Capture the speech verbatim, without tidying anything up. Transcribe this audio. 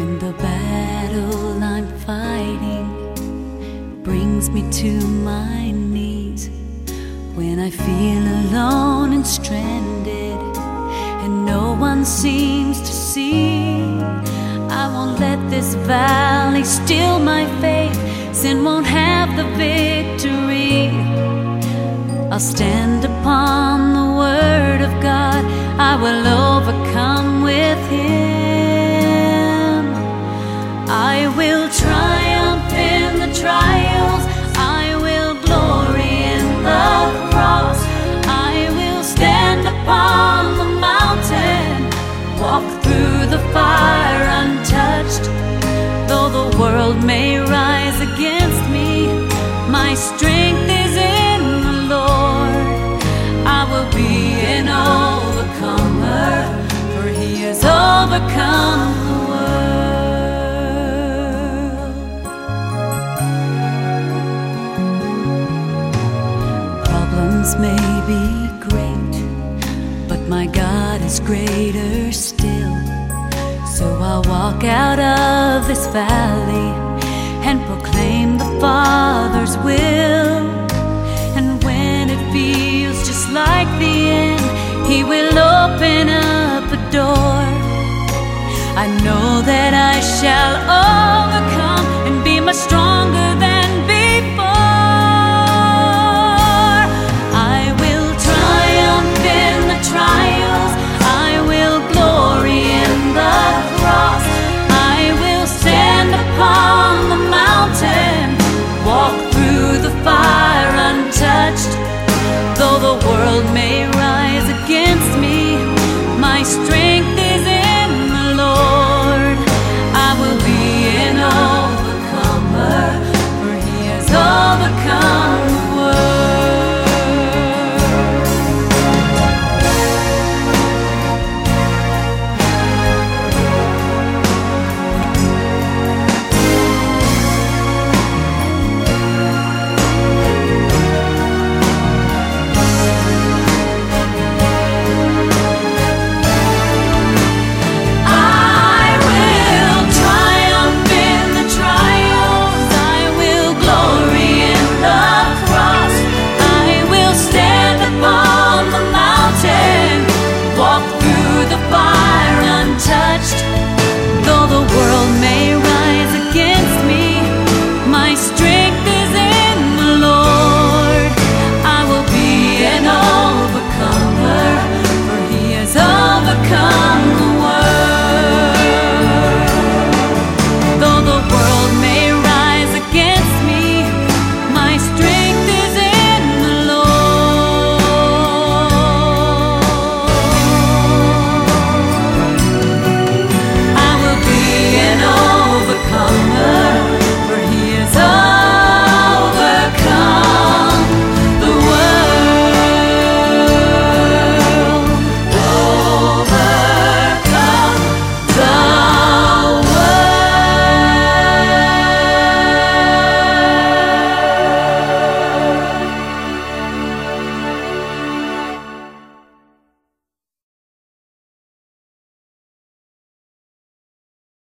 When the battle I'm fighting brings me to my knees, when I feel alone and stranded and no one seems to see, I won't let this valley steal my faith. Sin won't have the victory. I'll stand upon the word of God. I will overcome with Him. I will triumph in the trials. I will glory in the cross. I will stand upon the mountain, walk through the fire untouched. Though the world may rise against me, my strength is in the Lord. I will be an overcomer, for He has overcome the world. Problems may be great, but my God is greater still. So I'll walk out of this valley and proclaim the Father's will. And when it feels just like the end, He will open up a door. I know that I shall overcome and be much stronger than